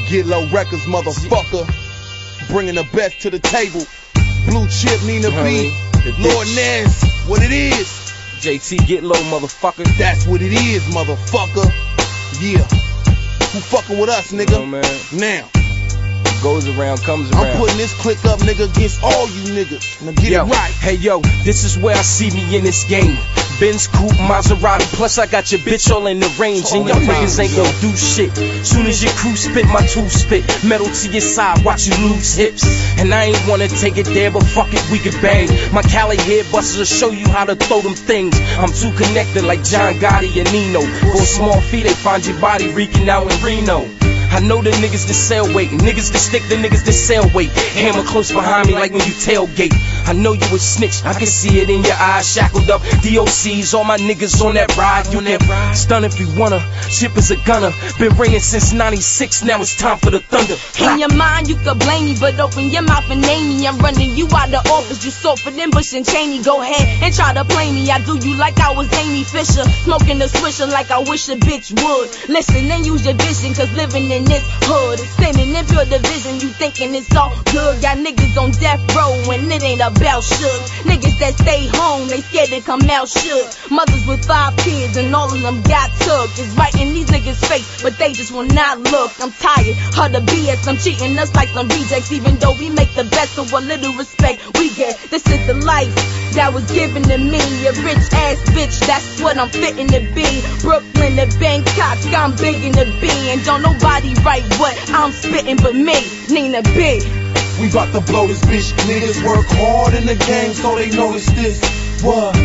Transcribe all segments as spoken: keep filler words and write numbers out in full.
Get Low Records, motherfucker. Bringing the best to the table. Blue Chip, Nina B, Lord Nez, what it is. J T, get low, motherfucker. That's what it is, motherfucker. Yeah. Who fucking with us, nigga? Yo, man. Now. Goes around, comes around. I'm putting this click up, nigga, against all you niggas. Now get yo, it right. Hey, yo, this is where I see me in this game. Benz coupe, Maserati, plus I got your bitch all in the range. And your niggas ain't gon' do shit. Soon as your crew spit, my tooth spit. Metal to your side, watch you lose hips. And I ain't wanna take it there, but fuck it, we can bang. My Cali head busters will show you how to throw them things. I'm too connected like John Gotti and Nino. For a small fee, they find your body reeking out in Reno. I know the niggas that sell weight, niggas that stick the niggas that sell weight. Hammer close behind me like when you tailgate. I know you a snitch, I can see it in your eyes. Shackled up, D O Cs, all my niggas on that ride. You can stun if you wanna, Chip is a gunner. Been ringing since ninety-six, now it's time for the thunder. In your mind you could blame me, but open your mouth and name me. I'm running you out the office, you sold for them Bush and Cheney. Go ahead and try to play me, I do you like I was Amy Fisher. Smoking the swisher like I wish a bitch would. Listen and use your vision, cause living in this hood is sinning in pure division. You thinking it's all good, got niggas on death row and it ain't about shook. Niggas that stay home, they scared to come out shook. Mothers with five kids and all of them got took. It's right in these niggas' face, but they just will not look. I'm tired of the B S, I'm cheating us like some rejects. Even though we make the best of what little respect we get. This is the life that was given to me. A rich ass bitch, that's what I'm fitting to be. Brooklyn to Bangkok, I'm biggin' to be. And don't nobody write what I'm spitting but me, Nina B. We bout to blow this bitch. Niggas work hard in the game so they notice this. What?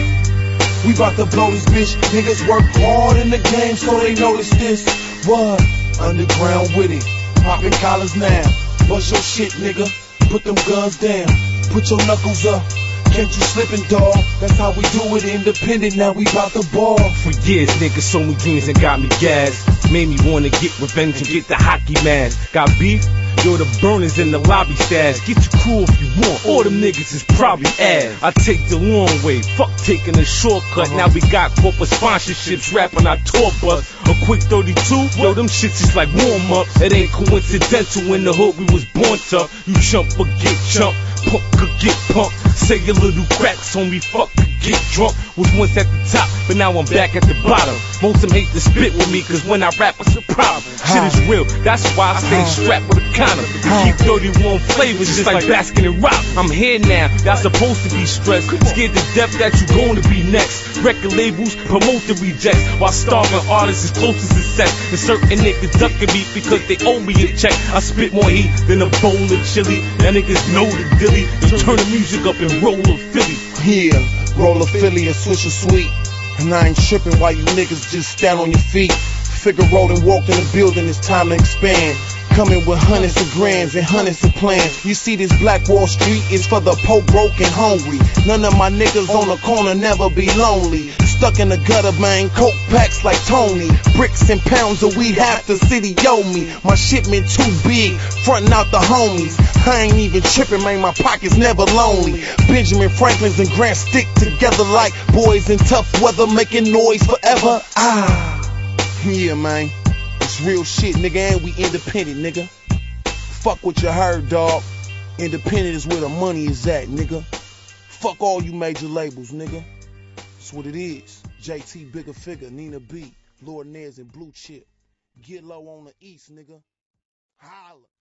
We bout to blow this bitch. Niggas work hard in the game so they notice this. What? Underground with it. Poppin' collars now. Bust your shit, nigga. Put them guns down. Put your knuckles up. Can't you slippin', dawg? That's how we do it, independent, now we bout the ball. For years, niggas sold me dreams and got me gas. Made me wanna get revenge and get the hockey mask. Got beef? Yo, the burners in the lobby stash. Get your crew if you want, all them niggas is probably ass. I take the long way, fuck taking a shortcut. Uh-huh. Now we got corporate sponsorships, rapping our tour bus. A quick thirty-two, yo, them shits is like warm-ups. It ain't coincidental, in the hood we was born tough. You chump or get chumped, punk or get punked. Say your little cracks on me, fuck or get drunk. Was once at the top, but now I'm back at the bottom. Most of them hate to spit with me, cause when I rap it's a problem. Shit is real, that's why I stay strapped with a condom. Keep thirty-one flavors just like Baskin and Rock. I'm here now, y'all supposed to be stressed. Scared to death that you going to be next. Record labels promote the rejects, while starving artists is closest to sex. And certain niggas ducking me because they owe me a check. I spit more heat than a bowl of chili. Y'all niggas know the dilly. You turn the music up and roll a Philly. Yeah, roll a Philly and switch a sweet. And I ain't tripping while you niggas just stand on your feet. Figaro and walked in the building, it's time to expand. Coming with hundreds of grands and hundreds of plans. You see this Black Wall Street is for the poor, broke and hungry. None of my niggas on the corner never be lonely. Stuck in the gutter, man, coke packs like Tony. Bricks and pounds of weed, half the city owe me. My shipment too big, frontin' out the homies. I ain't even tripping, man, my pockets never lonely. Benjamin Franklin's and Grant stick together like boys in tough weather, making noise forever. Ah, yeah, man. It's real shit, nigga, and we independent, nigga. Fuck what you heard, dawg. Independent is where the money is at, nigga. Fuck all you major labels, nigga. That's what it is. J T, Bigger Figure, Nina B, Lord Nez, and Blue Chip. Get low on the east, nigga. Holla.